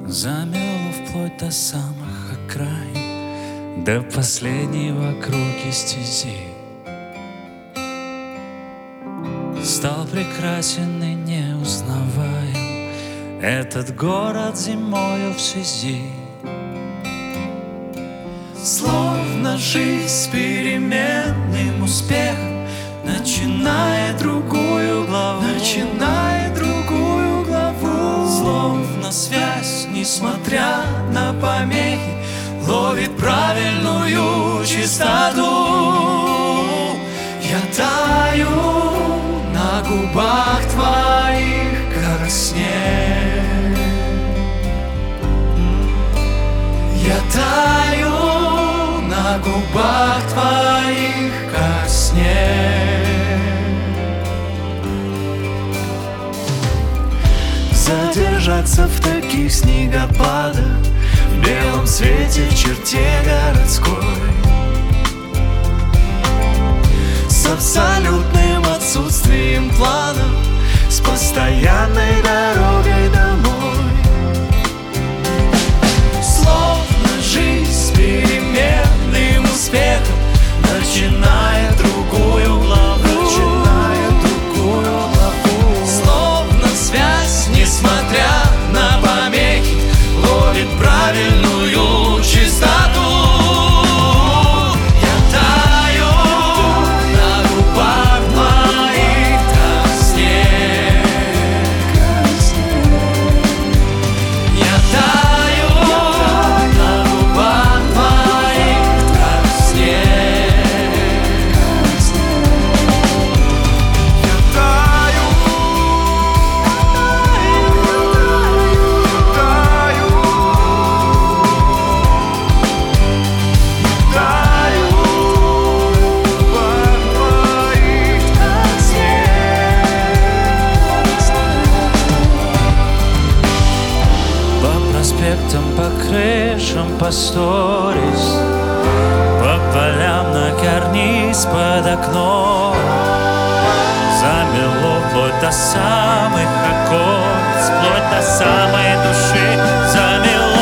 Замело вплоть до самых окраин, до последнего округи стези. Стал прекрасен и неузнаваем этот город зимою в связи. Словно жизнь с переменным успехом начинает другую главу, Словно связь, несмотря на помехи, ловит правильную чистоту. Я таю на губах твоих, как снег. Я таю на губах твоих, как снег. Задержаться в таких снегопадах, в белом свете, в черте городской, с абсолютным отсутствием планов, с постоянной дорогой домой. Словно жизнь с переменным успехом начинает другую главу, Словно связь, несмотря на помехи, ловит правильную чистоту. Я таю на губах твоих, как снег. Я таю на губах твоих, как снег. Я таю, по крышам, по сторис, по полям на карниз под окном. Замело вплоть до самых околиц, вплоть до самой души. Замело.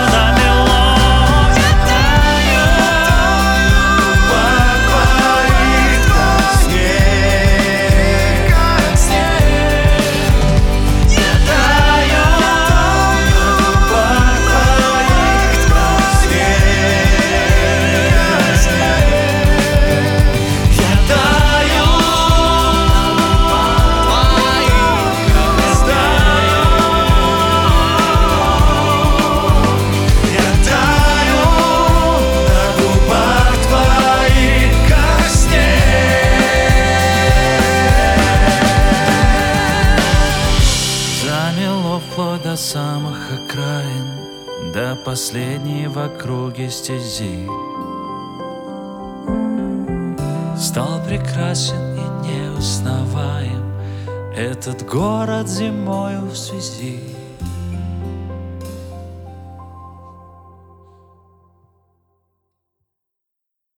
Вплоть до самых окраин, до последней в округе стези. Стал прекрасен и неузнаваем этот город зимою в связи.